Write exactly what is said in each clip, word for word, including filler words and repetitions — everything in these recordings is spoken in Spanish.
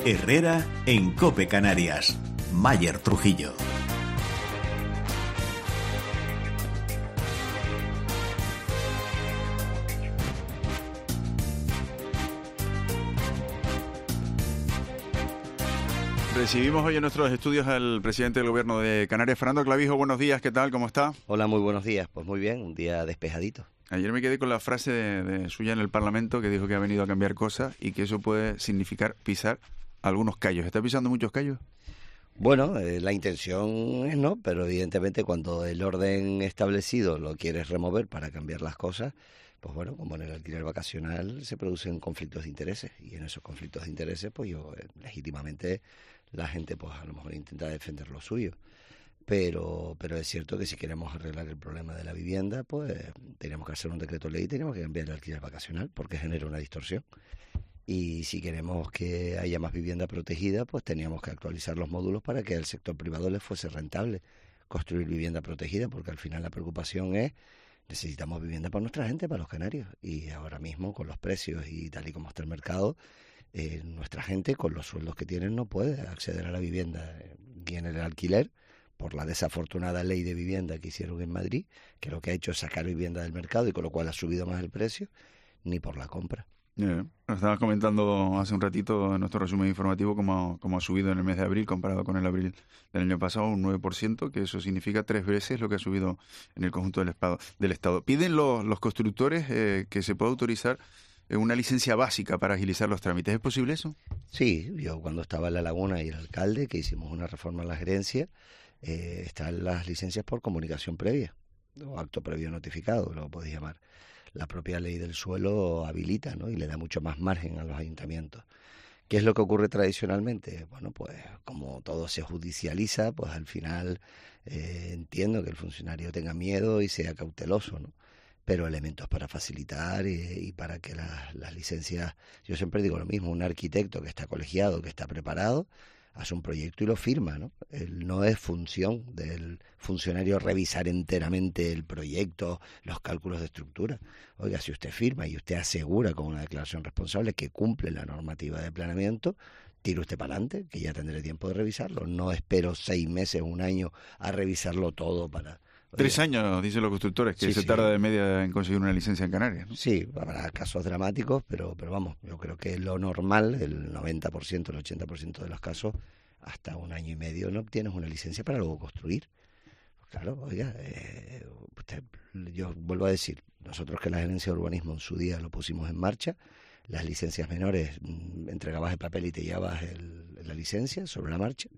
Herrera en COPE Canarias. Mayer Trujillo. Recibimos hoy en nuestros estudios al presidente del Gobierno de Canarias, Fernando Clavijo. Buenos días, ¿qué tal? ¿Cómo está? Hola, muy buenos días. Pues muy bien, un día despejadito. Ayer me quedé con la frase de, de suya en el Parlamento que dijo que ha venido a cambiar cosas y que eso puede significar pisar algunos callos. ¿Está pisando muchos callos? Bueno, eh, la intención es no, pero evidentemente cuando el orden establecido lo quieres remover para cambiar las cosas, pues bueno, como en el alquiler vacacional se producen conflictos de intereses y en esos conflictos de intereses pues yo eh, legítimamente la gente pues a lo mejor intenta defender lo suyo. Pero pero es cierto que si queremos arreglar el problema de la vivienda, pues tenemos que hacer un decreto ley y tenemos que cambiar el alquiler vacacional porque genera una distorsión. Y si queremos que haya más vivienda protegida, pues teníamos que actualizar los módulos para que al sector privado le fuese rentable construir vivienda protegida, porque al final la preocupación es, necesitamos vivienda para nuestra gente, para los canarios. Y ahora mismo, con los precios y tal y como está el mercado, eh, nuestra gente, con los sueldos que tienen, no puede acceder a la vivienda. Y en el alquiler, por la desafortunada ley de vivienda que hicieron en Madrid, que lo que ha hecho es sacar vivienda del mercado y con lo cual ha subido más el precio, ni por la compra. Yeah. Nos estabas comentando hace un ratito en nuestro resumen informativo cómo, cómo ha subido en el mes de abril comparado con el abril del año pasado un nueve por ciento, que eso significa tres veces lo que ha subido en el conjunto del Estado. Del estado. Piden los, los constructores eh, que se pueda autorizar una licencia básica para agilizar los trámites. ¿Es posible eso? Sí, yo cuando estaba en La Laguna y el alcalde, que hicimos una reforma en la gerencia, eh, están las licencias por comunicación previa, o acto previo notificado, lo podéis llamar. La propia ley del suelo habilita, ¿no? Y le da mucho más margen a los ayuntamientos. ¿Qué es lo que ocurre tradicionalmente? Bueno, pues como todo se judicializa, pues al final eh, entiendo que el funcionario tenga miedo y sea cauteloso, ¿no? Pero elementos para facilitar y, y para que las, las licencias... Yo siempre digo lo mismo, un arquitecto que está colegiado, que está preparado, hace un proyecto y lo firma, ¿no? El, no es función del funcionario revisar enteramente el proyecto, los cálculos de estructura. Oiga, si usted firma y usted asegura con una declaración responsable que cumple la normativa de planeamiento, tire usted para adelante, que ya tendré tiempo de revisarlo. No espero seis meses, un año a revisarlo todo para... Oiga, Tres años, dicen los constructores, que sí, se sí. tarda de media en conseguir una licencia en Canarias, ¿no? Sí, habrá casos dramáticos, pero pero vamos, yo creo que lo normal, el noventa por ciento, el ochenta por ciento de los casos, hasta un año y medio no obtienes una licencia para luego construir. Claro, oiga, eh, usted, yo vuelvo a decir, nosotros que la gerencia de urbanismo en su día lo pusimos en marcha, las licencias menores, mmm, entregabas el papel y te llevabas el, la licencia sobre la marcha,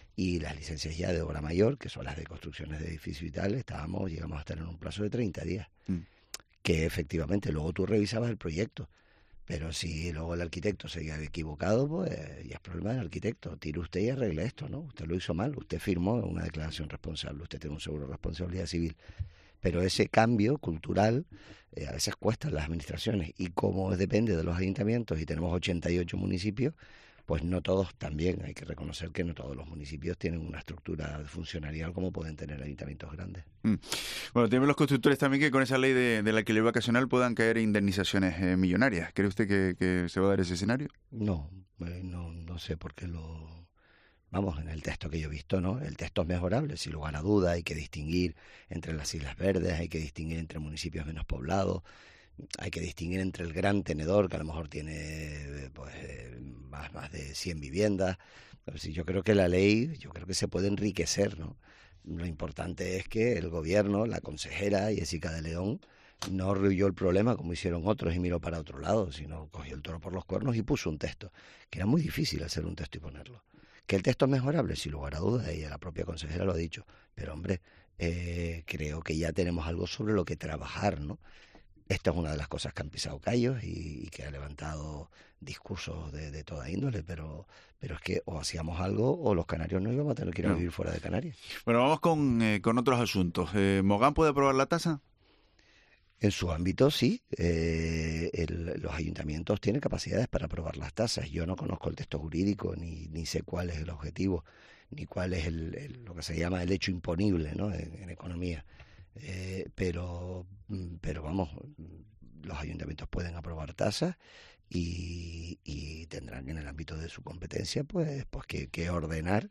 y las licencias ya de obra mayor, que son las de construcciones de edificios y tal, estábamos, llegamos a estar en un plazo de treinta días, mm. que efectivamente luego tú revisabas el proyecto, pero si luego el arquitecto se había equivocado, pues ya es problema del arquitecto, tire usted y arregle esto, ¿no? Usted lo hizo mal, usted firmó una declaración responsable, usted tiene un seguro de responsabilidad civil, pero ese cambio cultural eh, a veces cuesta en las administraciones, y como depende de los ayuntamientos y tenemos ochenta y ocho municipios, pues no todos también, hay que reconocer que no todos los municipios tienen una estructura funcionarial como pueden tener ayuntamientos grandes. Mm. Bueno, tenemos los constructores también que con esa ley de, del alquiler vacacional puedan caer indemnizaciones eh, millonarias. ¿Cree usted que, que se va a dar ese escenario? No, eh, no, no sé por qué lo... Vamos, en el texto que yo he visto, ¿no? El texto es mejorable, sin lugar a duda, hay que distinguir entre las Islas Verdes, hay que distinguir entre municipios menos poblados, hay que distinguir entre el gran tenedor, que a lo mejor tiene pues más, más de cien viviendas. Pero sí, yo creo que la ley, yo creo que se puede enriquecer, ¿no? Lo importante es que el gobierno, la consejera Jessica de León, no rehuyó el problema como hicieron otros y miró para otro lado, sino cogió el toro por los cuernos y puso un texto, que era muy difícil hacer un texto y ponerlo. Que el texto es mejorable, sin lugar a dudas, ella, la propia consejera lo ha dicho, pero hombre, eh, creo que ya tenemos algo sobre lo que trabajar, ¿no? Esta es una de las cosas que han pisado callos y, y que ha levantado discursos de, de toda índole, pero pero es que o hacíamos algo o los canarios no íbamos a tener que ir a vivir fuera de Canarias. Bueno, vamos con, eh, con otros asuntos. Eh, ¿Mogán puede aprobar la tasa? En su ámbito, sí. Eh, el, los ayuntamientos tienen capacidades para aprobar las tasas. Yo no conozco el texto jurídico, ni, ni sé cuál es el objetivo, ni cuál es el, el, lo que se llama el hecho imponible, ¿no? en, en economía. Eh, pero, pero vamos, los ayuntamientos pueden aprobar tasas y, y tendrán en el ámbito de su competencia pues, pues que, que ordenar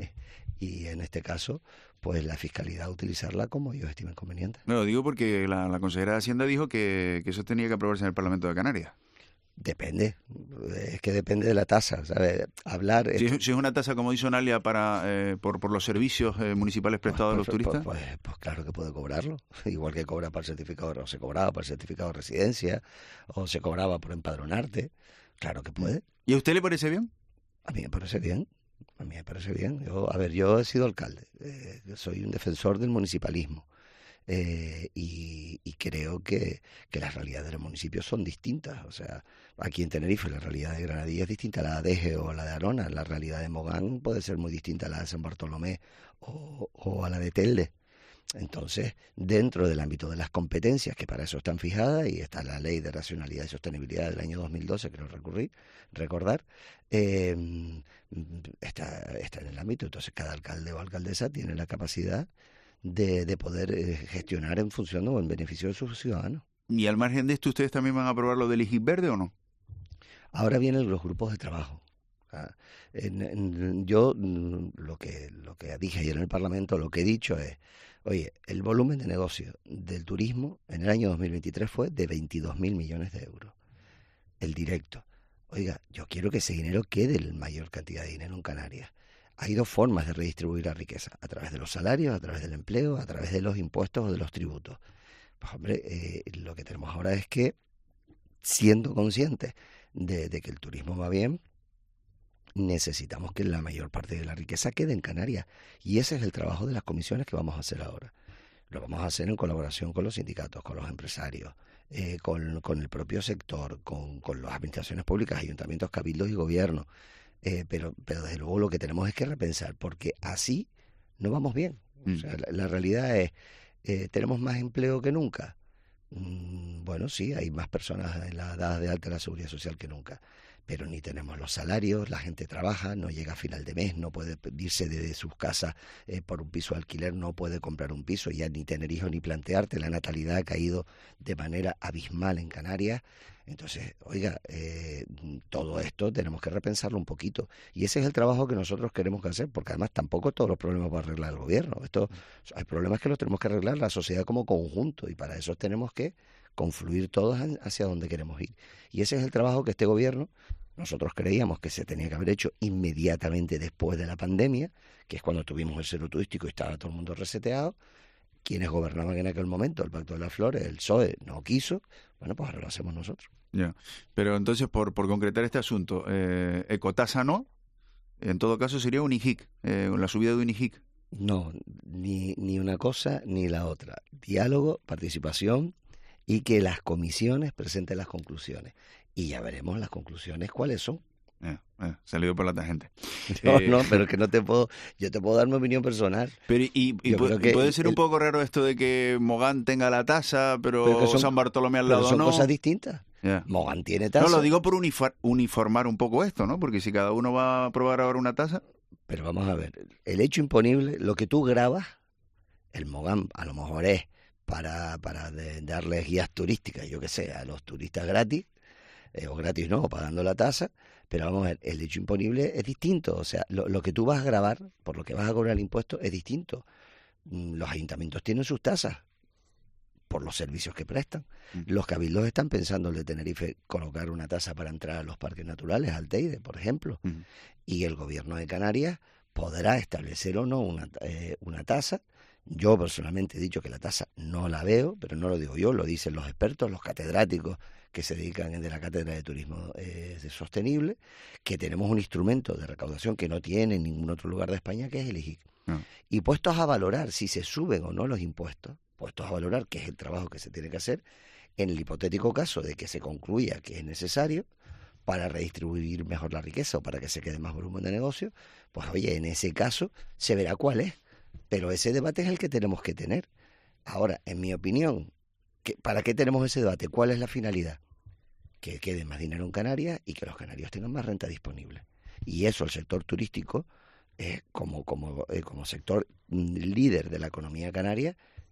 y en este caso pues la fiscalidad utilizarla como ellos estimen conveniente. No, lo digo porque la, la consejera de Hacienda dijo que, que eso tenía que aprobarse en el Parlamento de Canarias. Depende, es que depende de la tasa, ¿sabes? Hablar... Si es, si es una tasa como dice Onalia para, eh, por, por los servicios eh, municipales prestados pues, a los pues, turistas. Pues, pues, pues claro que puede cobrarlo, igual que cobra para el certificado, o se cobraba para el certificado de residencia, o se cobraba por empadronarte, claro que puede. ¿Y a usted le parece bien? A mí me parece bien, a mí me parece bien. Yo, a ver, yo he sido alcalde, eh, soy un defensor del municipalismo. Eh, y, y creo que, que las realidades de los municipios son distintas. O sea, aquí en Tenerife la realidad de Granadilla es distinta a la de Adeje o a la de Arona. La realidad de Mogán puede ser muy distinta a la de San Bartolomé o, o a la de Telde. Entonces, dentro del ámbito de las competencias, que para eso están fijadas, y está la Ley de Racionalidad y Sostenibilidad del año dos mil doce, creo recurrir, recordar, eh, está, está en el ámbito. Entonces, cada alcalde o alcaldesa tiene la capacidad De, de poder eh, gestionar en función o en beneficio de sus ciudadanos. ¿Y al margen de esto ustedes también van a aprobar lo del I G I verde o no? Ahora vienen los grupos de trabajo. ¿Ah? En, en, yo lo que, lo que dije ayer en el Parlamento, lo que he dicho es, oye, el volumen de negocio del turismo en el año dos mil veintitrés fue de veintidós mil millones de euros. El directo. Oiga, yo quiero que ese dinero quede en mayor cantidad de dinero en Canarias. Hay dos formas de redistribuir la riqueza, a través de los salarios, a través del empleo, a través de los impuestos o de los tributos. Pues hombre, eh, lo que tenemos ahora es que, siendo conscientes de, de que el turismo va bien, necesitamos que la mayor parte de la riqueza quede en Canarias. Y ese es el trabajo de las comisiones que vamos a hacer ahora. Lo vamos a hacer en colaboración con los sindicatos, con los empresarios, eh, con, con el propio sector, con, con las administraciones públicas, ayuntamientos, cabildos y gobiernos. Eh, pero, pero desde luego lo que tenemos es que repensar, porque así no vamos bien. O sea, la, la realidad es, eh, ¿tenemos más empleo que nunca? Mm, bueno, sí, hay más personas en la edad de alta de la seguridad social que nunca, pero ni tenemos los salarios, la gente trabaja, no llega a final de mes, no puede irse de sus casas eh, por un piso de alquiler, no puede comprar un piso, ya ni tener hijos ni plantearte, la natalidad ha caído de manera abismal en Canarias. Entonces, oiga, eh, todo esto tenemos que repensarlo un poquito. Y ese es el trabajo que nosotros queremos que hacer, porque además tampoco todos los problemas va a arreglar el gobierno. Esto, hay problemas que los tenemos que arreglar la sociedad como conjunto, y para eso tenemos que confluir todos hacia donde queremos ir. Y ese es el trabajo que este gobierno, nosotros creíamos que se tenía que haber hecho inmediatamente después de la pandemia, que es cuando tuvimos el cero turístico y estaba todo el mundo reseteado. Quienes gobernaban en aquel momento, el Pacto de las Flores, el P S O E, no quiso. Bueno, pues ahora lo hacemos nosotros. Ya, pero entonces, por, por concretar este asunto, eh, ecotasa no, en todo caso sería un I G I C, eh, la subida de un I G I C. No, ni, ni una cosa ni la otra. Diálogo, participación y que las comisiones presenten las conclusiones. Y ya veremos las conclusiones cuáles son. Eh, eh, salido por la tangente. No, eh, no, pero que no te puedo, yo te puedo dar mi opinión personal. Pero y, y, y puede, que puede ser el, un poco raro esto de que Mogán tenga la tasa, pero, pero son, San Bartolomé al pero lado son no. Son cosas distintas. Yeah. Mogán tiene tasa. No, lo digo por unifor, uniformar un poco esto, ¿no? Porque si cada uno va a aprobar ahora una tasa. Pero vamos a ver, el hecho imponible, lo que tú grabas, el Mogán a lo mejor es para, para de, darles guías turísticas, yo que sé, a los turistas gratis, eh, o gratis no, pagando la tasa, pero vamos a ver, el hecho imponible es distinto, o sea, lo, lo que tú vas a grabar, por lo que vas a cobrar el impuesto, es distinto. Los ayuntamientos tienen sus tasas por los servicios que prestan. Mm. Los cabildos están pensando el de Tenerife colocar una tasa para entrar a los parques naturales, al Teide, por ejemplo, mm. y el gobierno de Canarias podrá establecer o no una, eh, una tasa. Yo personalmente he dicho que la tasa no la veo, pero no lo digo yo, lo dicen los expertos, los catedráticos que se dedican de la Cátedra de Turismo eh, Sostenible, que tenemos un instrumento de recaudación que no tiene en ningún otro lugar de España, que es el I G I C. No. Y puestos a valorar si se suben o no los impuestos, puestos a valorar, que es el trabajo que se tiene que hacer, en el hipotético caso de que se concluya que es necesario para redistribuir mejor la riqueza o para que se quede más volumen de negocio, pues oye, en ese caso se verá cuál es. Pero ese debate es el que tenemos que tener. Ahora, en mi opinión, ¿qué, ¿para qué tenemos ese debate? ¿Cuál es la finalidad? Que quede más dinero en Canarias y que los canarios tengan más renta disponible. Y eso el sector turístico, eh, como, como, eh, como sector líder de la economía canaria,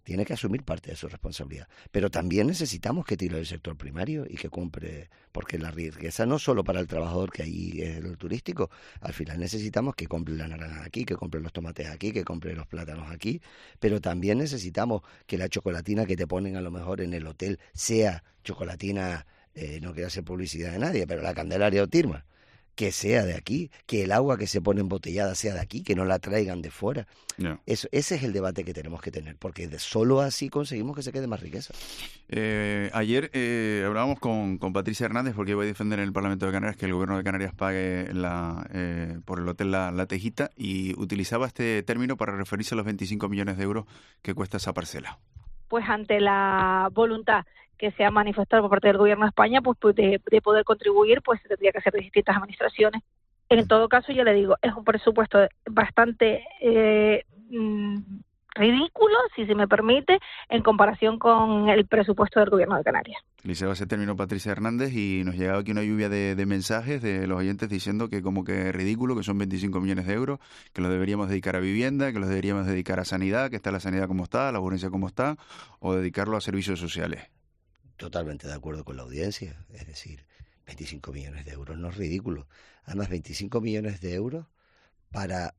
tiene que asumir parte de su responsabilidad. Pero también necesitamos que tire el sector primario y que compre, porque la riqueza no solo para el trabajador que ahí es el turístico, al final necesitamos que compre la naranja aquí, que compre los tomates aquí, que compre los plátanos aquí, pero también necesitamos que la chocolatina que te ponen a lo mejor en el hotel sea chocolatina, eh, no quiero hacer publicidad de nadie, pero la Candelaria o Tirma, que sea de aquí, que el agua que se pone embotellada sea de aquí, que no la traigan de fuera. Yeah. Eso, ese es el debate que tenemos que tener, porque de solo así conseguimos que se quede más riqueza. Eh, ayer eh, hablábamos con, con Patricia Hernández, porque iba a defender en el Parlamento de Canarias que el gobierno de Canarias pague la, eh, por el hotel la, la Tejita, y utilizaba este término para referirse a los veinticinco millones de euros que cuesta esa parcela. Pues ante la voluntad que se ha manifestado por parte del Gobierno de España, pues, pues de, de poder contribuir, pues se tendría que hacer de distintas administraciones. En todo caso, yo le digo, es un presupuesto bastante eh, mm, ridículo, si se me permite, en comparación con el presupuesto del Gobierno de Canarias. Utilizaba ese término Patricia Hernández y nos llegaba aquí una lluvia de, de mensajes de los oyentes diciendo que como que es ridículo, que son veinticinco millones de euros, que los deberíamos dedicar a vivienda, que los deberíamos dedicar a sanidad, que está la sanidad como está, la burocracia como está, o dedicarlo a servicios sociales. Totalmente de acuerdo con la audiencia, es decir, veinticinco millones de euros no es ridículo. Además, veinticinco millones de euros para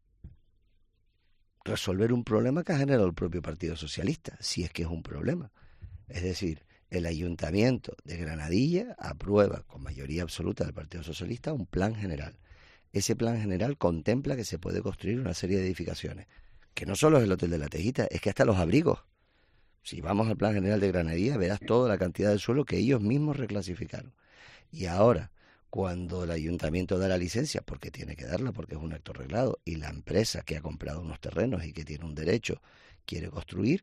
resolver un problema que ha generado el propio Partido Socialista, si es que es un problema. Es decir, el Ayuntamiento de Granadilla aprueba con mayoría absoluta del Partido Socialista un plan general. Ese plan general contempla que se puede construir una serie de edificaciones, que no solo es el Hotel de la Tejita, es que hasta los abrigos. Si vamos al plan general de Granadilla, verás toda la cantidad de suelo que ellos mismos reclasificaron. Y ahora, cuando el ayuntamiento da la licencia, porque tiene que darla, porque es un acto reglado, y la empresa que ha comprado unos terrenos y que tiene un derecho quiere construir,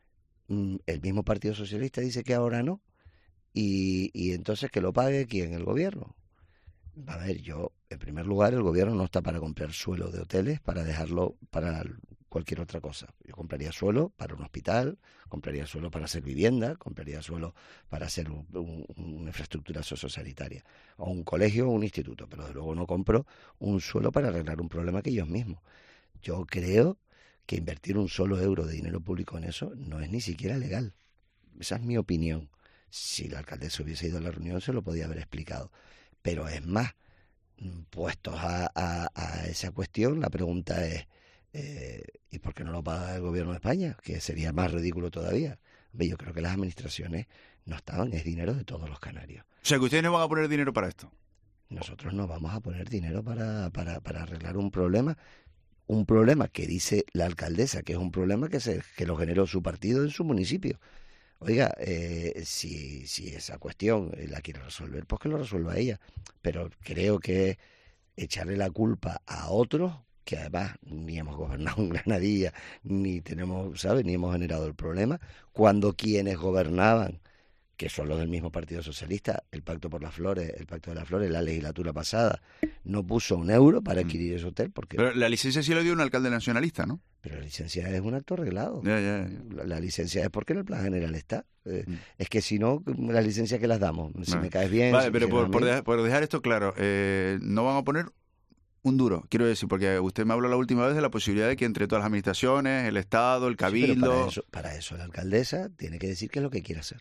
el mismo Partido Socialista dice que ahora no, y, y entonces que lo pague ¿quién? El gobierno. A ver, yo, en primer lugar, el gobierno no está para comprar suelo de hoteles para dejarlo para cualquier otra cosa. Yo compraría suelo para un hospital, compraría suelo para hacer vivienda, compraría suelo para hacer un, un, una infraestructura sociosanitaria, o un colegio o un instituto, pero de luego no compro un suelo para arreglar un problema que ellos mismos. Yo creo que invertir un solo euro de dinero público en eso no es ni siquiera legal. Esa es mi opinión. Si la alcaldesa hubiese ido a la reunión se lo podía haber explicado. Pero es más, puestos a, a, a esa cuestión, la pregunta es, eh, ¿y por qué no lo paga el gobierno de España? Que sería más ridículo todavía. Yo creo que las administraciones no estaban, es dinero de todos los canarios. O sea, que ustedes no van a poner dinero para esto. Nosotros no vamos a poner dinero para, para, para arreglar un problema, un problema que dice la alcaldesa, que es un problema que, se, que lo generó su partido en su municipio. Oiga, eh, si, si esa cuestión la quiere resolver, pues que lo resuelva ella. Pero creo que echarle la culpa a otros, que además ni hemos gobernado en Granadilla, ni tenemos, ¿sabes? Ni hemos generado el problema, cuando quienes gobernaban, que son los del mismo Partido Socialista, el Pacto por las Flores, el Pacto de las Flores, la legislatura pasada, no puso un euro para adquirir ese hotel. Porque... Pero la licencia sí la dio un alcalde nacionalista, ¿no? Pero la licencia es un acto arreglado. Ya, ya, ya. La, la licencia es porque en el plan general está. Eh, mm. Es que si no, las licencias que las damos, si vale. me caes bien... Vale, si pero por, por, por, dejar, por dejar esto claro, eh, no van a poner un duro, quiero decir, porque usted me habló la última vez de la posibilidad de que entre todas las administraciones, el Estado, el Cabildo... Sí, pero para eso, para eso la alcaldesa tiene que decir qué es lo que quiere hacer.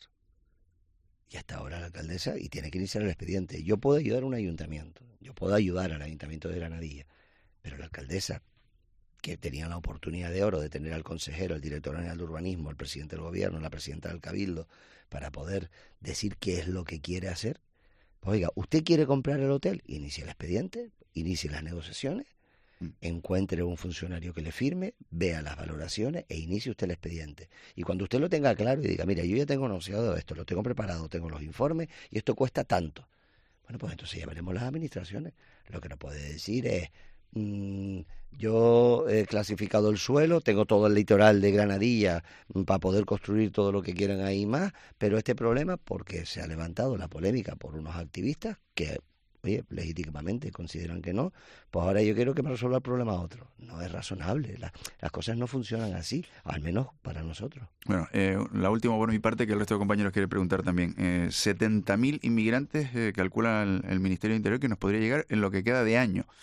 Y hasta ahora la alcaldesa, y tiene que iniciar el expediente. Yo puedo ayudar a un ayuntamiento, yo puedo ayudar al ayuntamiento de Granadilla, pero la alcaldesa, que tenía la oportunidad de oro de tener al consejero, el director general de urbanismo, el presidente del gobierno, la presidenta del Cabildo, para poder decir qué es lo que quiere hacer, pues oiga, ¿usted quiere comprar el hotel? Inicie el expediente, inicie las negociaciones, encuentre un funcionario que le firme, vea las valoraciones e inicie usted el expediente. Y cuando usted lo tenga claro y diga, mira, yo ya tengo negociado esto, lo tengo preparado, tengo los informes y esto cuesta tanto. Bueno, pues entonces ya veremos las administraciones. Lo que no puede decir es, mmm, yo he clasificado el suelo, tengo todo el litoral de Granadilla mmm, para poder construir todo lo que quieran ahí más, pero este problema, porque se ha levantado la polémica por unos activistas que... oye, legítimamente consideran que no, pues ahora yo quiero que me resuelva el problema a otro. No es razonable, la, las cosas no funcionan así, al menos para nosotros. Bueno, eh, la última por mi parte, que el resto de compañeros quiere preguntar también. Eh, setenta mil inmigrantes eh, calcula el, el Ministerio de Interior que nos podría llegar en lo que queda de año.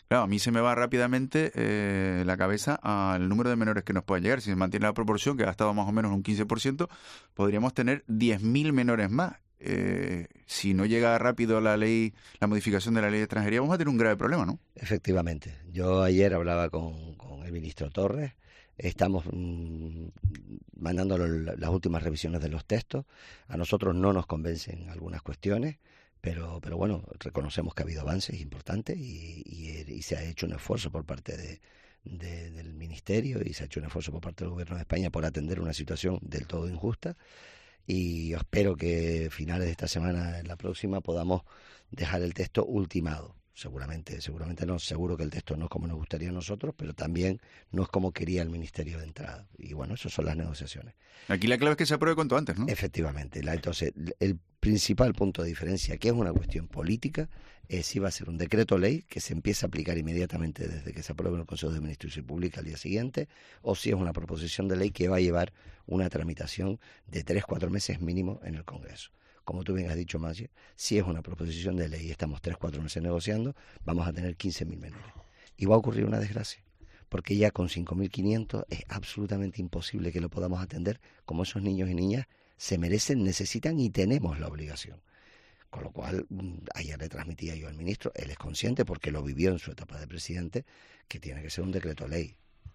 Claro, a mí se me va rápidamente eh, la cabeza al número de menores que nos puede llegar. Si se mantiene la proporción, que ha estado más o menos un quince por ciento, podríamos tener diez mil menores más. Eh, si no llega rápido la ley, la modificación de la ley de extranjería, vamos a tener un grave problema, ¿no? Efectivamente. Yo ayer hablaba con, con el ministro Torres. Estamos mmm, mandando las últimas revisiones de los textos. A nosotros no nos convencen algunas cuestiones, pero, pero bueno, reconocemos que ha habido avances importantes y, y, y se ha hecho un esfuerzo por parte de, de, del Ministerio y se ha hecho un esfuerzo por parte del Gobierno de España por atender una situación del todo injusta. Y yo espero que a finales de esta semana, en la próxima, podamos dejar el texto ultimado. Seguramente, seguramente no, seguro que el texto no es como nos gustaría a nosotros, pero también no es como quería el Ministerio de entrada. Y bueno, esas son las negociaciones. Aquí la clave es que se apruebe cuanto antes, ¿no? Efectivamente. La, entonces, el principal punto de diferencia, que es una cuestión política, es si va a ser un decreto ley que se empieza a aplicar inmediatamente desde que se apruebe en el Consejo de Ministros y se publica al día siguiente, o si es una proposición de ley que va a llevar una tramitación de tres, cuatro meses mínimo en el Congreso. Como tú bien has dicho, Maggi, si es una proposición de ley y estamos tres, cuatro meses negociando, vamos a tener quince mil menores. Y va a ocurrir una desgracia, porque ya con cinco mil quinientos es absolutamente imposible que lo podamos atender como esos niños y niñas se merecen, necesitan y tenemos la obligación. Con lo cual, ayer le transmitía yo al ministro, él es consciente, porque lo vivió en su etapa de presidente, que tiene que ser un decreto ley.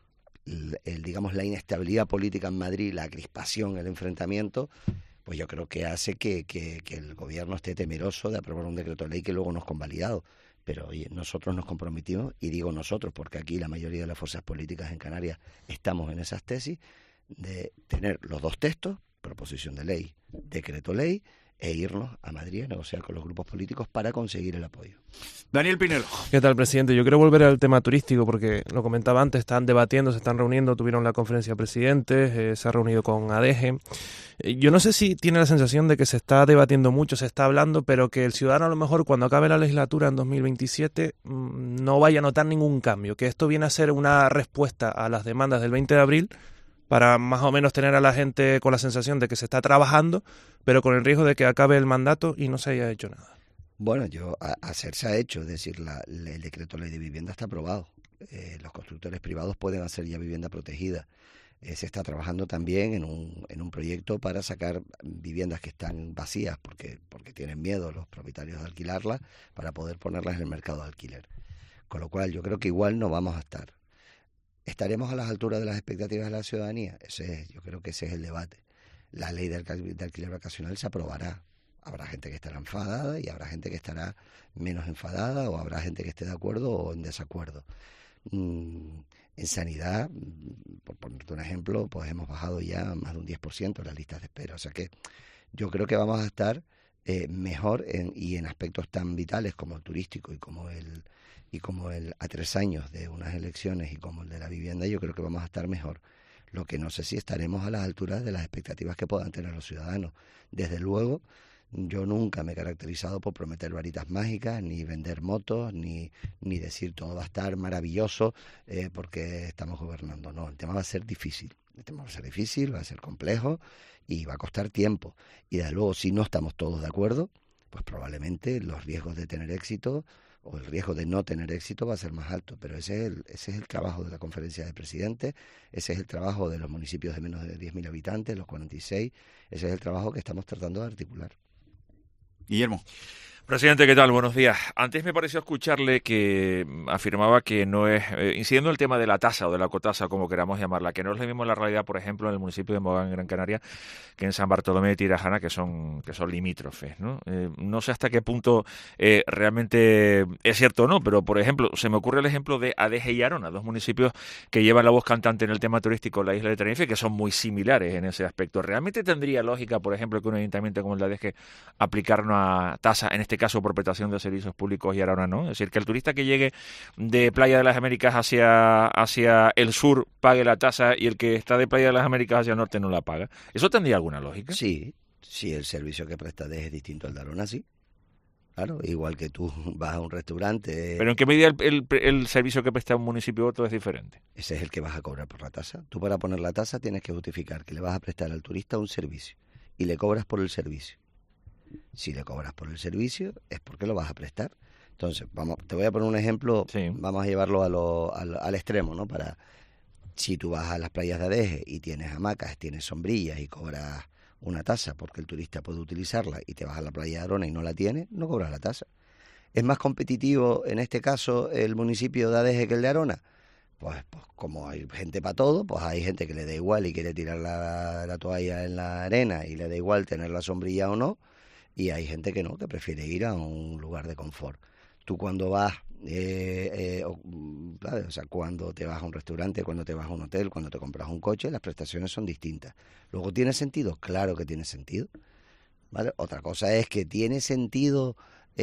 El, el, digamos, la inestabilidad política en Madrid, la crispación, el enfrentamiento, pues yo creo que hace que, que, que el gobierno esté temeroso de aprobar un decreto ley que luego no es convalidado. Pero oye, nosotros nos comprometimos, y digo nosotros porque aquí la mayoría de las fuerzas políticas en Canarias estamos en esas tesis, de tener los dos textos, proposición de ley, decreto ley, e irnos a Madrid a negociar con los grupos políticos para conseguir el apoyo. Daniel Pinero. ¿Qué tal, presidente? Yo quiero volver al tema turístico porque lo comentaba antes, están debatiendo, se están reuniendo, tuvieron la conferencia de presidentes, eh, se ha reunido con A D G. Eh, yo no sé si tiene la sensación de que se está debatiendo mucho, se está hablando, pero que el ciudadano a lo mejor cuando acabe la legislatura en dos mil veintisiete mmm, no vaya a notar ningún cambio, que esto viene a ser una respuesta a las demandas del veinte de abril para más o menos tener a la gente con la sensación de que se está trabajando, pero con el riesgo de que acabe el mandato y no se haya hecho nada. Bueno, yo a, hacer se ha hecho, es decir, la, la, el decreto ley de vivienda está aprobado. Eh, los constructores privados pueden hacer ya vivienda protegida. Eh, se está trabajando también en un, en un proyecto para sacar viviendas que están vacías porque, porque tienen miedo los propietarios de alquilarlas, para poder ponerlas en el mercado de alquiler. Con lo cual yo creo que igual no vamos a estar. ¿Estaremos a las alturas de las expectativas de la ciudadanía? Ese es, yo creo que ese es el debate. La ley de, alquiler, de alquiler vacacional se aprobará. Habrá gente que estará enfadada y habrá gente que estará menos enfadada, o habrá gente que esté de acuerdo o en desacuerdo. Mm, en sanidad, por ponerte un ejemplo, pues hemos bajado ya más de un diez por ciento las listas de espera. O sea que yo creo que vamos a estar eh, mejor en, y en aspectos tan vitales como el turístico y como el... y como el a tres años de unas elecciones y como el de la vivienda, yo creo que vamos a estar mejor. Lo que no sé si estaremos a las alturas de las expectativas que puedan tener los ciudadanos. Desde luego, yo nunca me he caracterizado por prometer varitas mágicas, ni vender motos, ni, ni decir todo va a estar maravilloso eh, porque estamos gobernando. No, el tema va a ser difícil. El tema va a ser difícil, va a ser complejo y va a costar tiempo. Y desde luego, si no estamos todos de acuerdo, pues probablemente los riesgos de tener éxito o el riesgo de no tener éxito va a ser más alto, pero ese es el, ese es el trabajo de la conferencia de presidentes, ese es el trabajo de los municipios de menos de diez mil habitantes, los cuarenta y seis, ese es el trabajo que estamos tratando de articular. Guillermo. Presidente, ¿qué tal? Buenos días. Antes me pareció escucharle que afirmaba que no es, eh, incidiendo en el tema de la tasa o de la cotasa, como queramos llamarla, que no es lo mismo la realidad, por ejemplo, en el municipio de Mogán, en Gran Canaria, que en San Bartolomé de Tirajana, que son que son limítrofes, ¿no? Eh, no sé hasta qué punto eh, realmente es cierto o no, pero, por ejemplo, se me ocurre el ejemplo de A D G y Arona, dos municipios que llevan la voz cantante en el tema turístico en la isla de Tenerife, que son muy similares en ese aspecto. ¿Realmente tendría lógica, por ejemplo, que un ayuntamiento como el de A D G aplicar una tasa, en este caso por prestación de servicios públicos, y ahora no? Es decir, que el turista que llegue de Playa de las Américas hacia, hacia el sur pague la tasa y el que está de Playa de las Américas hacia el norte no la paga. ¿Eso tendría alguna lógica? Sí, sí, el servicio que presta es distinto al de Arona, sí. Claro, igual que tú vas a un restaurante... ¿Pero en qué medida el, el, el servicio que presta un municipio u otro es diferente? Ese es el que vas a cobrar por la tasa. Tú, para poner la tasa, tienes que justificar que le vas a prestar al turista un servicio y le cobras por el servicio. Si le cobras por el servicio es porque lo vas a prestar. Entonces, vamos, te voy a poner un ejemplo, Sí. vamos a llevarlo a lo, al, al extremo, ¿no? Para, si tú vas a las playas de Adeje y tienes hamacas, tienes sombrillas y cobras una tasa porque el turista puede utilizarla, y te vas a la playa de Arona y no la tienes, no cobras la tasa. ¿Es más competitivo en este caso el municipio de Adeje que el de Arona? Pues, pues como hay gente para todo, pues hay gente que le da igual y quiere tirar la, la toalla en la arena y le da igual tener la sombrilla o no, y hay gente que no, que prefiere ir a un lugar de confort. Tú cuando vas, eh, eh, o, ¿sabes? O sea, cuando te vas a un restaurante, cuando te vas a un hotel, cuando te compras un coche, las prestaciones son distintas. Luego, ¿tiene sentido? Claro que tiene sentido, ¿vale? Otra cosa es que tiene sentido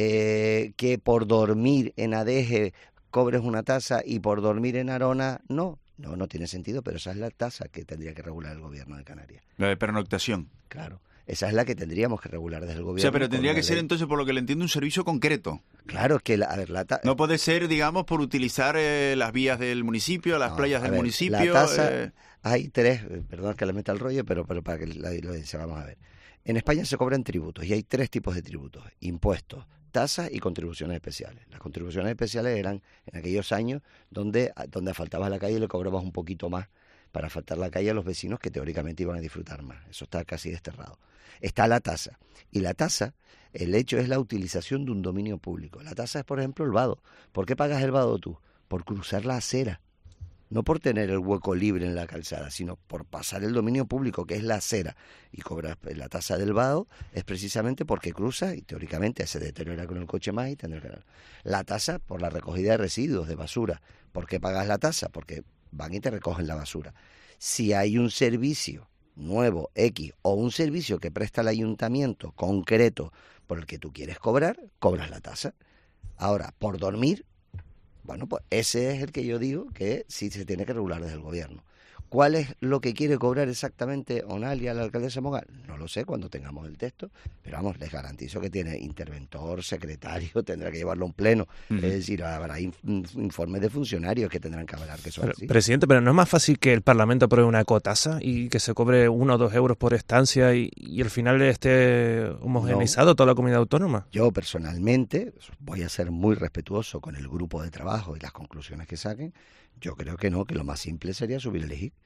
eh, que por dormir en Adeje cobres una tasa y por dormir en Arona no. No, no tiene sentido, pero esa es la tasa que tendría que regular el gobierno de Canarias. La de pernoctación. Claro. Esa es la que tendríamos que regular desde el gobierno. O sea, pero tendría con que una ser ley. entonces, por lo que le entiendo, un servicio concreto. Claro, es que, la, a ver, la ta- No puede ser, digamos, por utilizar eh, las vías del municipio, las No, playas a del ver, municipio. La tasa, eh, hay tres, eh, perdón que le meta el rollo, pero, pero para que la, lo dice, vamos a ver. En España se cobran tributos y hay tres tipos de tributos: impuestos, tasas y contribuciones especiales. Las contribuciones especiales eran en aquellos años donde, donde asfaltabas la calle y le cobrabas un poquito más para asfaltar la calle a los vecinos que teóricamente iban a disfrutar más. Eso está casi desterrado. Está la tasa. Y la tasa, el hecho es la utilización de un dominio público. La tasa es, por ejemplo, el vado. ¿Por qué pagas el vado tú? Por cruzar la acera. No por tener el hueco libre en la calzada, sino por pasar el dominio público, que es la acera, y cobrar la tasa del vado, es precisamente porque cruza y teóricamente se deteriora con el coche más y tendrá que dar. La tasa por la recogida de residuos, de basura. ¿Por qué pagas la tasa? Porque van y te recogen la basura. Si hay un servicio nuevo, X, o un servicio que presta el ayuntamiento concreto por el que tú quieres cobrar, cobras la tasa. Ahora, por dormir, bueno, pues ese es el que yo digo que sí se tiene que regular desde el gobierno. ¿Cuál es lo que quiere cobrar exactamente Onalia, la alcaldesa Mogal? No lo sé cuando tengamos el texto, pero vamos, les garantizo que tiene interventor, secretario, tendrá que llevarlo a un pleno. Uh-huh. Es decir, habrá in- informes de funcionarios que tendrán que hablar que son Pero, así. presidente, pero ¿no es más fácil que el Parlamento apruebe una ecotasa y que se cobre uno o dos euros por estancia y, y al final esté homogeneizado toda la comunidad autónoma? Yo personalmente voy a ser muy respetuoso con el grupo de trabajo y las conclusiones que saquen. Yo creo que no, que lo más simple sería subir el I G I.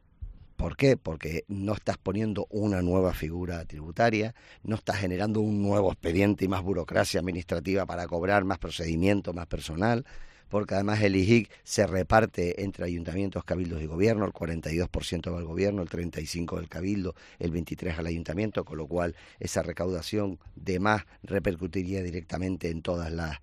¿Por qué? Porque no estás poniendo una nueva figura tributaria, no estás generando un nuevo expediente y más burocracia administrativa para cobrar, más procedimiento, más personal, porque además el I G I se reparte entre ayuntamientos, cabildos y gobierno, el cuarenta y dos por ciento va al gobierno, el treinta y cinco por ciento del cabildo, el veintitrés por ciento al ayuntamiento, con lo cual esa recaudación de más repercutiría directamente en todas las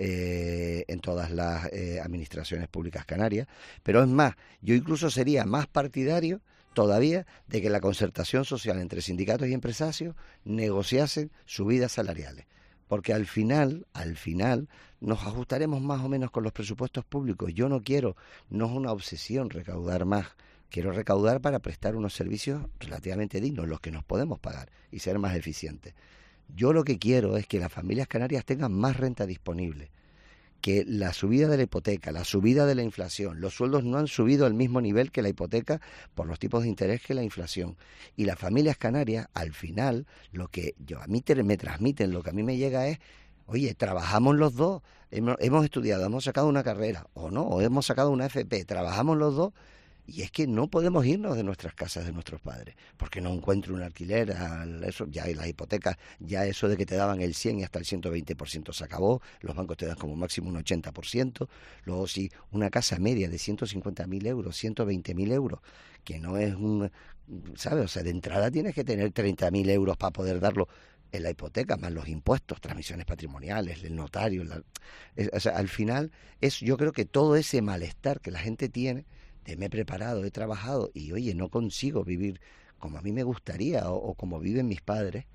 eh, en todas las eh, administraciones públicas canarias. Pero es más, yo incluso sería más partidario todavía de que la concertación social entre sindicatos y empresarios negociasen subidas salariales. Porque al final, al final, nos ajustaremos más o menos con los presupuestos públicos. Yo no quiero, no es una obsesión recaudar más. Quiero recaudar para prestar unos servicios relativamente dignos, los que nos podemos pagar, y ser más eficientes. Yo lo que quiero es que las familias canarias tengan más renta disponible, que la subida de la hipoteca, la subida de la inflación, los sueldos no han subido al mismo nivel que la hipoteca por los tipos de interés que la inflación. Y las familias canarias, al final, lo que yo a mí te, me transmiten, lo que a mí me llega es, oye, trabajamos los dos, hemos, hemos estudiado, hemos sacado una carrera, o no, o hemos sacado una F P, trabajamos los dos. Y es que no podemos irnos de nuestras casas de nuestros padres, porque no encuentro un alquiler, eso ya las hipotecas, ya eso de que te daban el cien y hasta el ciento veinte por ciento se acabó, los bancos te dan como máximo un ochenta por ciento, luego si una casa media de ciento cincuenta mil euros, ciento veinte mil euros, que no es un, ¿sabes? O sea, de entrada tienes que tener treinta mil euros para poder darlo en la hipoteca, más los impuestos, transmisiones patrimoniales, el notario, la, es, o sea, al final es, yo creo que todo ese malestar que la gente tiene, de me he preparado, he trabajado y oye, no consigo vivir como a mí me gustaría o, o como viven mis padres,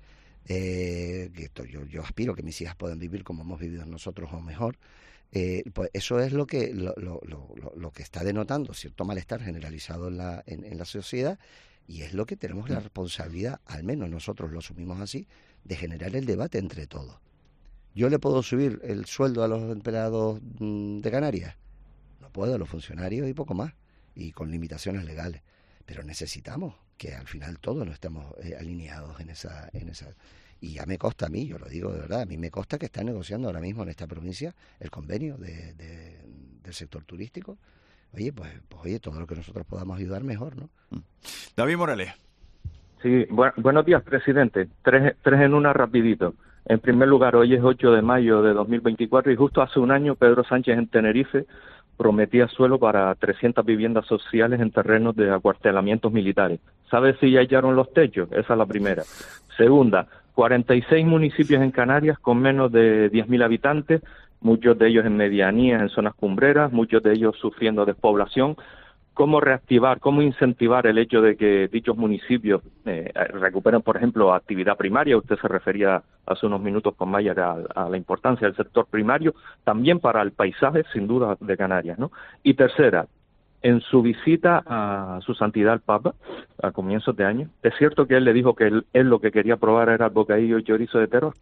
eh, que esto, yo, yo aspiro que mis hijas puedan vivir como hemos vivido nosotros o mejor, eh, pues eso es lo que lo, lo, lo, lo que está denotando cierto malestar generalizado en la, en, en la sociedad, y es lo que tenemos la responsabilidad, al menos nosotros lo asumimos así, de generar el debate entre todos. ¿Yo le puedo subir el sueldo a los empleados de Canarias? No puedo, a los funcionarios y poco más, y con limitaciones legales, pero necesitamos que al final todos no estemos eh, alineados en esa, en esa. y ya me consta a mí, yo lo digo de verdad, a mí me consta que está negociando ahora mismo en esta provincia el convenio de, de, del sector turístico. Oye, pues, pues oye, todo lo que nosotros podamos ayudar, mejor, ¿no? David Morales. Sí, bu buenos días, presidente. Tres, tres en una rapidito. En primer lugar, hoy es ocho de mayo de dos mil veinticuatro y justo hace un año Pedro Sánchez en Tenerife prometía suelo para trescientas viviendas sociales en terrenos de acuartelamientos militares. ¿Sabe si ya hallaron los techos? Esa es la primera. Segunda, cuarenta y seis municipios en Canarias con menos de diez mil habitantes, muchos de ellos en medianías, en zonas cumbreras, muchos de ellos sufriendo despoblación. ¿Cómo reactivar, cómo incentivar el hecho de que dichos municipios eh, recuperen, por ejemplo, actividad primaria? Usted se refería hace unos minutos con Mayer a, a la importancia del sector primario, también para el paisaje, sin duda, de Canarias, ¿no? Y tercera, en su visita a su santidad el Papa, a comienzos de año, ¿es cierto que él le dijo que él, él lo que quería probar era el bocadillo y chorizo de terror?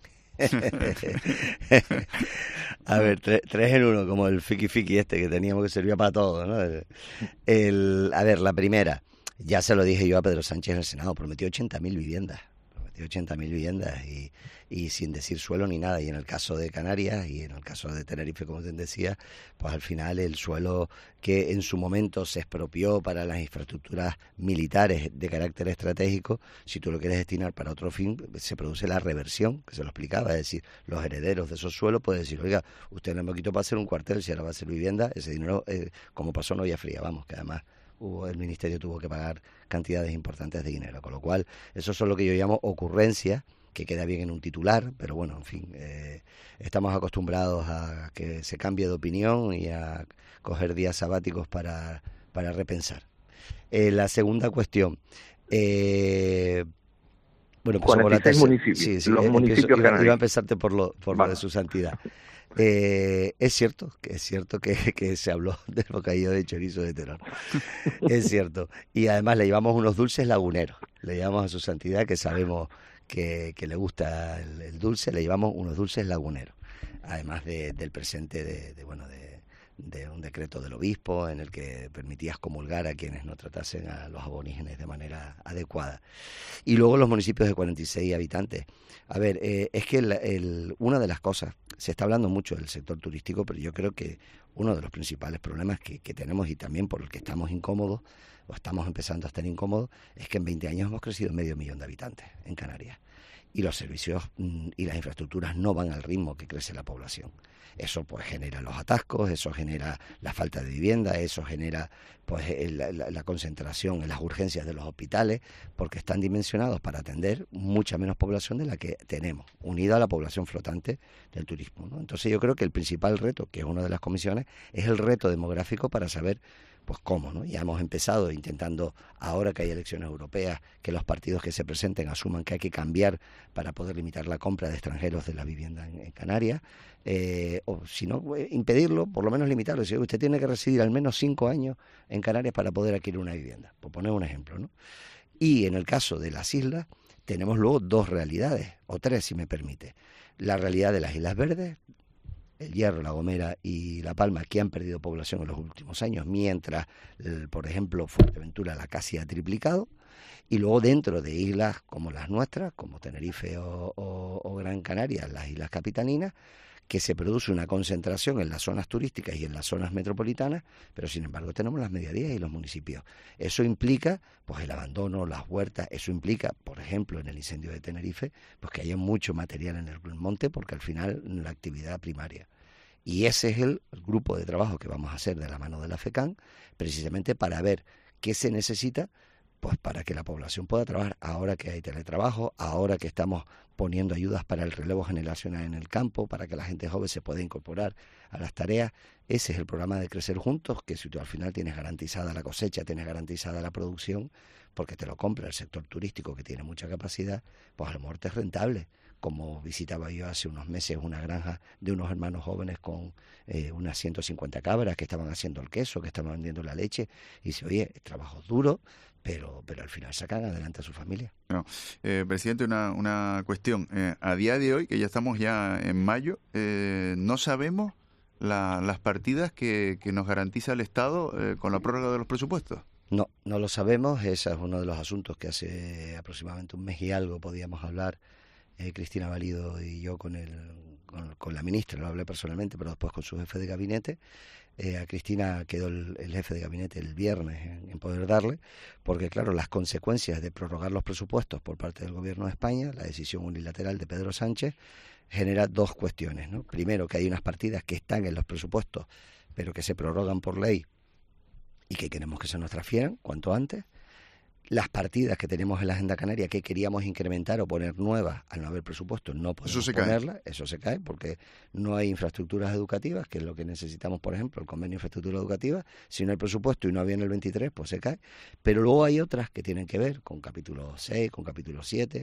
A ver, tres, tres en uno, como el fiki fiki este que teníamos que servía para todo, ¿no? El, a ver, la primera, ya se lo dije yo a Pedro Sánchez en el Senado, prometió ochenta mil viviendas, prometió ochenta mil viviendas y, y sin decir suelo ni nada. Y en el caso de Canarias y en el caso de Tenerife, como te decía, pues al final el suelo que en su momento se expropió para las infraestructuras militares de carácter estratégico, si tú lo quieres destinar para otro fin, se produce la reversión, que se lo explicaba, es decir, los herederos de esos suelos pueden decir, oiga, usted no me quitó para hacer un cuartel, si ahora va a hacer vivienda, ese dinero, eh, como pasó en Olla Fría, vamos, que además hubo, el Ministerio tuvo que pagar cantidades importantes de dinero, con lo cual, eso son lo que yo llamo ocurrencias, que queda bien en un titular, pero bueno, en fin, eh, estamos acostumbrados a que se cambie de opinión y a coger días sabáticos para, para repensar. Eh, la segunda cuestión, eh, bueno, pues por la tercera, municipios, sí, sí, los empiezo, municipios iba, iba a empezarte por lo, por vale. lo de su santidad. Eh, es cierto, que es cierto que, que se habló del bocadillo de chorizo de terror, es cierto, y además le llevamos unos dulces laguneros, le llevamos a su santidad, que sabemos que, que le gusta el, el dulce, le llevamos unos dulces laguneros, además de, del presente de, de bueno de, de un decreto del obispo en el que permitías comulgar a quienes no tratasen a los aborígenes de manera adecuada. Y luego los municipios de cuarenta y seis habitantes. A ver, eh, es que el, el, una de las cosas, se está hablando mucho del sector turístico, pero yo creo que uno de los principales problemas que, que tenemos y también por el que estamos incómodos, o estamos empezando a estar incómodos, es que en veinte años hemos crecido medio millón de habitantes en Canarias. Y los servicios mm, y las infraestructuras no van al ritmo que crece la población. Eso pues genera los atascos, eso genera la falta de vivienda, eso genera pues la, la, la concentración en las urgencias de los hospitales, porque están dimensionados para atender mucha menos población de la que tenemos, unida a la población flotante del turismo, ¿no? Entonces yo creo que el principal reto, que es una de las comisiones, es el reto demográfico para saber pues cómo, ¿no? Ya hemos empezado intentando, ahora que hay elecciones europeas, que los partidos que se presenten asuman que hay que cambiar para poder limitar la compra de extranjeros de la vivienda en, en Canarias, eh, o si no, impedirlo, por lo menos limitarlo. Es decir, usted tiene que residir al menos cinco años en Canarias para poder adquirir una vivienda, por poner un ejemplo, ¿no? Y en el caso de las islas, tenemos luego dos realidades, o tres si me permite. La realidad de las Islas Verdes, El Hierro, La Gomera y La Palma, que han perdido población en los últimos años, mientras, por ejemplo, Fuerteventura la casi ha triplicado, y luego dentro de islas como las nuestras, como Tenerife o, o, o Gran Canaria, las islas capitalinas, que se produce una concentración en las zonas turísticas y en las zonas metropolitanas, pero sin embargo tenemos las medianías y los municipios. Eso implica pues el abandono, las huertas, eso implica, por ejemplo, en el incendio de Tenerife, pues que haya mucho material en el monte, porque al final la actividad primaria. Y ese es el grupo de trabajo que vamos a hacer de la mano de la FECAN, precisamente para ver qué se necesita pues para que la población pueda trabajar, ahora que hay teletrabajo, ahora que estamos poniendo ayudas para el relevo generacional en el campo, para que la gente joven se pueda incorporar a las tareas. Ese es el programa de Crecer Juntos, que si tú al final tienes garantizada la cosecha, tienes garantizada la producción, porque te lo compra el sector turístico que tiene mucha capacidad, pues a lo mejor te es rentable. Como visitaba yo hace unos meses una granja de unos hermanos jóvenes con eh, unas ciento cincuenta cabras que estaban haciendo el queso, que estaban vendiendo la leche, y dice, oye, trabajo duro, pero pero al final sacan adelante a su familia. No. Eh, presidente, una, una cuestión. Eh, a día de hoy, que ya estamos ya en mayo, eh, no sabemos la, las partidas que, que nos garantiza el Estado eh, con la prórroga de los presupuestos. No, no lo sabemos. Ese es uno de los asuntos que hace aproximadamente un mes y algo podíamos hablar eh, Cristina Valido y yo con, el, con, con la ministra, lo hablé personalmente, pero después con su jefe de gabinete. Eh, a Cristina quedó el, el jefe de gabinete el viernes en, en poder darle, porque claro, las consecuencias de prorrogar los presupuestos por parte del Gobierno de España, la decisión unilateral de Pedro Sánchez, genera dos cuestiones, ¿no? Primero, que hay unas partidas que están en los presupuestos, pero que se prorrogan por ley y que queremos que se nos transfieran cuanto antes. Las partidas que tenemos en la Agenda Canaria que queríamos incrementar o poner nuevas, al no haber presupuesto, no podemos eso ponerlas, eso se cae porque no hay infraestructuras educativas, que es lo que necesitamos, por ejemplo, el convenio de infraestructura educativa. Si no hay presupuesto y no había en el veintitrés, pues se cae. Pero luego hay otras que tienen que ver con capítulo seis, con capítulo siete,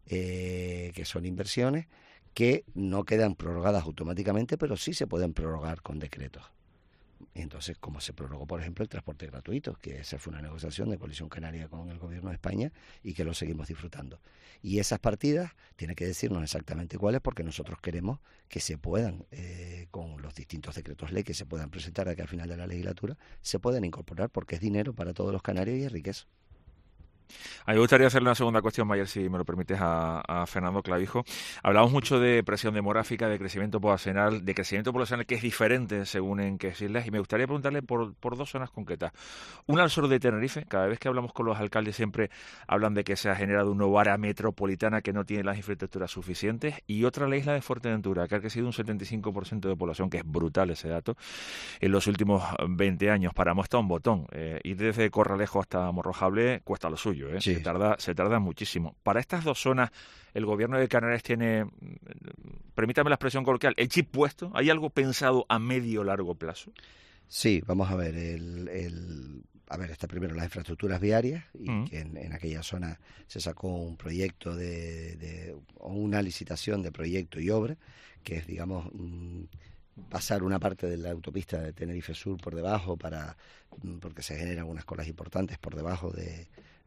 eh, que son inversiones que no quedan prorrogadas automáticamente, pero sí se pueden prorrogar con decretos. Y entonces, como se prorrogó, por ejemplo, el transporte gratuito, que esa fue una negociación de Coalición Canaria con el Gobierno de España y que lo seguimos disfrutando. Y esas partidas tienen que decirnos exactamente cuáles, porque nosotros queremos que se puedan, eh, con los distintos decretos ley que se puedan presentar de aquí al final de la legislatura, se puedan incorporar, porque es dinero para todos los canarios y es riqueza. A mí me gustaría hacerle una segunda cuestión, Mayer, si me lo permites, a, a Fernando Clavijo. Hablamos mucho de presión demográfica, de crecimiento poblacional, de crecimiento poblacional que es diferente según en qué islas, y me gustaría preguntarle por, por dos zonas concretas. Una al sur de Tenerife. Cada vez que hablamos con los alcaldes siempre hablan de que se ha generado una nueva área metropolitana que no tiene las infraestructuras suficientes, y otra la isla de Fuerteventura, que ha crecido un setenta y cinco por ciento de población, que es brutal ese dato, en los últimos veinte años. Para muestra un botón. Eh, ir desde Corralejo hasta Morrojable cuesta lo suyo. ¿eh? Sí. Se tarda, se tarda muchísimo. Para estas dos zonas, el Gobierno de Canarias tiene, permítame la expresión coloquial, el chip puesto. ¿Hay algo pensado a medio o largo plazo? Sí, vamos a ver, el, el, a ver, está primero las infraestructuras viarias, y uh-huh. que en, en aquella zona se sacó un proyecto de, de o una licitación de proyecto y obra, que es, digamos, mmm, pasar una parte de la autopista de Tenerife Sur por debajo, para porque se generan unas colas importantes por debajo de,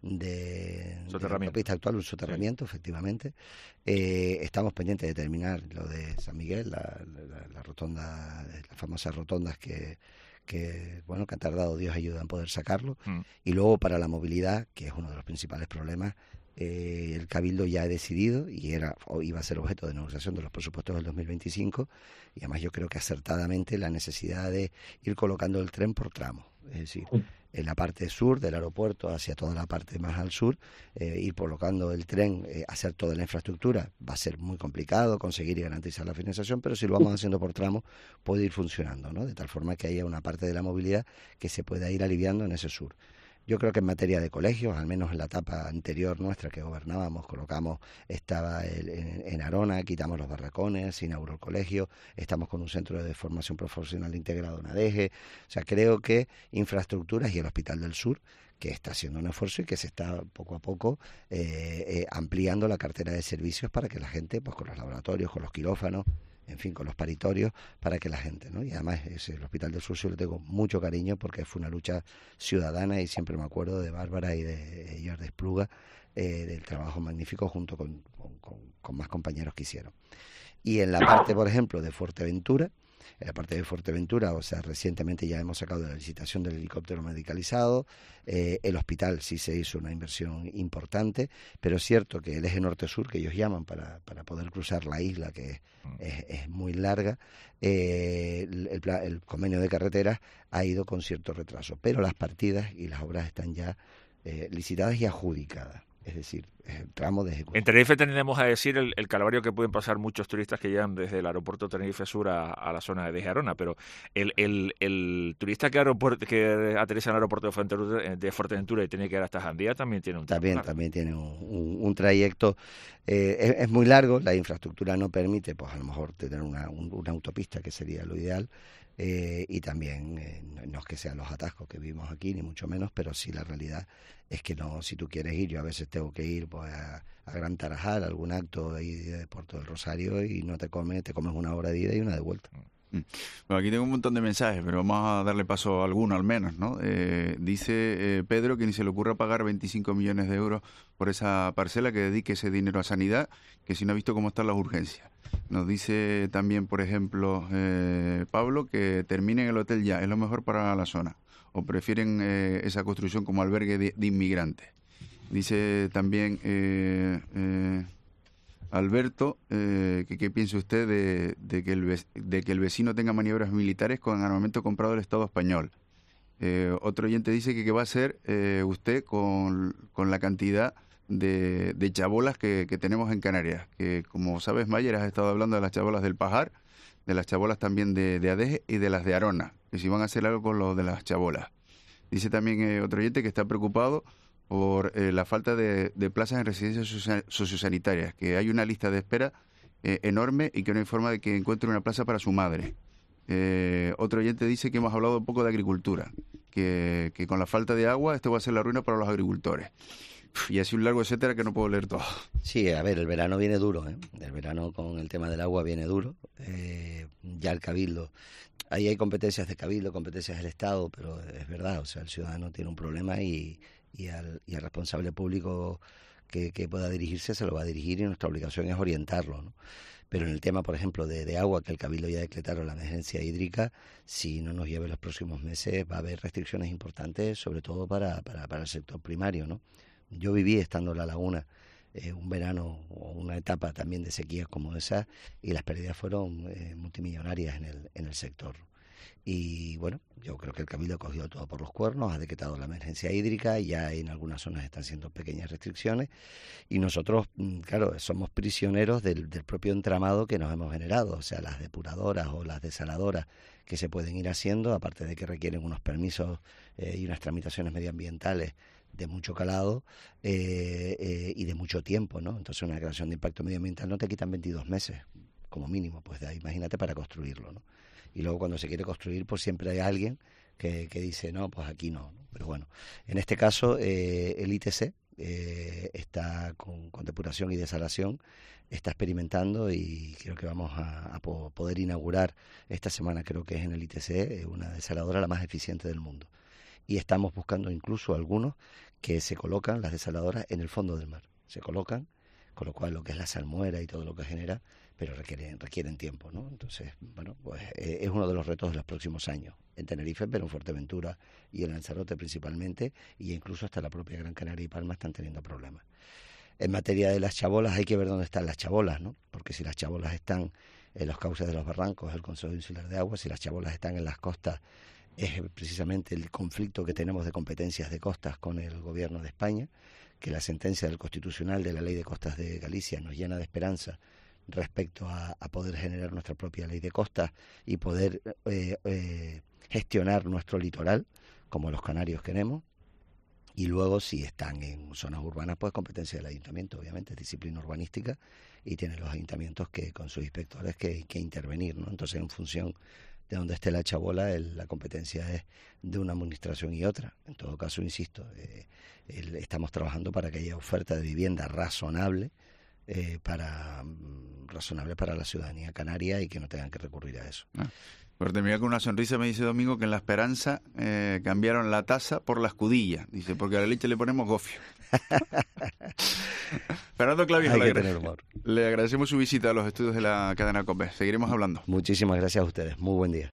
de, de la autopista actual, un soterramiento, sí. Efectivamente. Eh, estamos pendientes de terminar lo de San Miguel, la, la, la rotonda, las famosas rotondas que, que, bueno, que ha tardado Dios ayuda en poder sacarlo. Mm. Y luego para la movilidad, que es uno de los principales problemas, Eh, el Cabildo ya ha decidido, y era o iba a ser objeto de negociación de los presupuestos del dos mil veinticinco, y además yo creo que acertadamente, la necesidad de ir colocando el tren por tramos, es decir, en la parte sur del aeropuerto hacia toda la parte más al sur, eh, ir colocando el tren, eh, hacer toda la infraestructura. Va a ser muy complicado conseguir y garantizar la financiación, pero si lo vamos haciendo por tramos puede ir funcionando, ¿no? De tal forma que haya una parte de la movilidad que se pueda ir aliviando en ese sur. Yo creo que en materia de colegios, al menos en la etapa anterior nuestra que gobernábamos, colocamos, estaba el, en, en Arona, quitamos los barracones, se inauguró el colegio, estamos con un centro de formación profesional integrado en Adeje. O sea, creo que infraestructuras, y el Hospital del Sur, que está haciendo un esfuerzo y que se está poco a poco eh, eh, ampliando la cartera de servicios para que la gente, pues con los laboratorios, con los quirófanos, en fin, con los paritorios, para que la gente, ¿no? Y además ese, el Hospital del Sur yo le tengo mucho cariño porque fue una lucha ciudadana, y siempre me acuerdo de Bárbara y de Jordi Espluga, eh, del trabajo magnífico junto con, con, con, con más compañeros que hicieron. Y en la parte, por ejemplo, de Fuerteventura, en la parte de Fuerteventura, o sea, recientemente ya hemos sacado la licitación del helicóptero medicalizado. Eh, el hospital sí se hizo una inversión importante, pero es cierto que el eje norte-sur, que ellos llaman, para, para poder cruzar la isla, que es, es muy larga, eh, el, el, el convenio de carreteras ha ido con cierto retraso, pero las partidas y las obras están ya eh, licitadas y adjudicadas. Es decir, es el tramo de ejecución. En Tenerife tendemos a decir el, el calvario que pueden pasar muchos turistas que llegan desde el aeropuerto de Tenerife Sur a, a la zona de Arona, pero el, el, el turista que, aeropuerto, que aterriza en el aeropuerto de Fuerteventura, de Fuerteventura y tiene que ir hasta Jandía también tiene un También, también tiene un, un, un trayecto. Eh, es, es muy largo, la infraestructura no permite, pues a lo mejor tener una, un, una autopista, que sería lo ideal. Eh, y también eh, no es que sean los atascos que vivimos aquí, ni mucho menos, pero sí la realidad es que no, si tú quieres ir, yo a veces tengo que ir pues a, a Gran Tarajal, a algún acto ahí de Puerto del Rosario, y no te comes, te comes una hora de ida y una de vuelta. Bueno, aquí tengo un montón de mensajes, pero vamos a darle paso a alguno al menos, ¿no? Eh, dice eh, Pedro que ni se le ocurra pagar veinticinco millones de euros por esa parcela, que dedique ese dinero a sanidad, que si no ha visto cómo están las urgencias. Nos dice también, por ejemplo, eh, Pablo, que terminen el hotel ya, es lo mejor para la zona, o prefieren eh, esa construcción como albergue de, de inmigrantes. Dice también... Eh, eh, Alberto, eh, que qué piensa usted de, de, que el, ve- de que el vecino tenga maniobras militares con armamento comprado del Estado español. Eh, otro oyente dice que qué va a hacer eh, usted con, con la cantidad de, de chabolas que, que tenemos en Canarias. Que como sabes, Mayer, has estado hablando de las chabolas del Pajar, de las chabolas también de, de Adeje y de las de Arona, que si van a hacer algo con lo de las chabolas. Dice también eh, otro oyente que está preocupado por eh, la falta de, de plazas en residencias socia- sociosanitarias, que hay una lista de espera eh, enorme y que no hay forma de que encuentre una plaza para su madre. Eh, otro oyente dice que hemos hablado un poco de agricultura, que, que con la falta de agua esto va a ser la ruina para los agricultores. Uf, y así un largo etcétera que no puedo leer todo. Sí, a ver, el verano viene duro, ¿eh? El verano con el tema del agua viene duro. Eh, ya el Cabildo, ahí hay competencias de Cabildo, competencias del Estado, pero es verdad, o sea, el ciudadano tiene un problema y, y, al, y al responsable público que, que pueda dirigirse se lo va a dirigir y nuestra obligación es orientarlo, ¿no? Pero en el tema, por ejemplo, de, de agua, que el Cabildo ya decretaron la emergencia hídrica, si no nos lleve los próximos meses va a haber restricciones importantes, sobre todo para, para, para el sector primario, ¿no? Yo viví estando en La Laguna eh, un verano o una etapa también de sequías como esa y las pérdidas fueron eh, multimillonarias en el, en el sector. Y bueno, yo creo que el Cabildo ha cogido todo por los cuernos, ha decretado la emergencia hídrica, ya en algunas zonas están siendo pequeñas restricciones y nosotros, claro, somos prisioneros del, del propio entramado que nos hemos generado, o sea, las depuradoras o las desaladoras que se pueden ir haciendo, aparte de que requieren unos permisos eh, y unas tramitaciones medioambientales de mucho calado eh, eh, y de mucho tiempo, ¿no? Entonces una declaración de impacto medioambiental no te quitan veintidós meses, como mínimo, pues de ahí, imagínate para construirlo, ¿no? Y luego cuando se quiere construir, pues siempre hay alguien que, que dice, no, pues aquí no, ¿no? Pero bueno, en este caso eh, el I T C eh, está con, con depuración y desalación, está experimentando y creo que vamos a, a po- poder inaugurar esta semana, creo que es en el I T C, una desaladora la más eficiente del mundo. Y estamos buscando incluso algunos que se colocan, las desaladoras, en el fondo del mar. Se colocan, con lo cual lo que es la salmuera y todo lo que genera, pero requieren, requieren tiempo, ¿no? Entonces, bueno, pues eh, es uno de los retos de los próximos años. En Tenerife, pero en Fuerteventura y en Lanzarote principalmente, y incluso hasta la propia Gran Canaria y Palma están teniendo problemas. En materia de las chabolas, hay que ver dónde están las chabolas, ¿no? Porque si las chabolas están en los cauces de los barrancos, el Consejo Insular de Agua, si las chabolas están en las costas, es precisamente el conflicto que tenemos de competencias de costas con el gobierno de España, que la sentencia del Constitucional de la Ley de Costas de Galicia nos llena de esperanza respecto a, a poder generar nuestra propia ley de costas y poder eh, eh, gestionar nuestro litoral, como los canarios queremos. Y luego, si están en zonas urbanas, pues competencia del ayuntamiento, obviamente, es disciplina urbanística y tienen los ayuntamientos que con sus inspectores que, que intervenir, ¿no? Entonces, en función de donde esté la chabola, el, la competencia es de una administración y otra. En todo caso, insisto, eh, el, estamos trabajando para que haya oferta de vivienda razonable, eh, para razonable para la ciudadanía canaria y que no tengan que recurrir a eso. Ah. Por terminar con una sonrisa, me dice Domingo que en La Esperanza eh, cambiaron la taza por la escudilla. Dice, porque a la leche le ponemos gofio. Fernando Clavijo, Hay que le, tener humor. le agradecemos su visita a los estudios de la cadena COPE. Seguiremos hablando. Muchísimas gracias a ustedes. Muy buen día.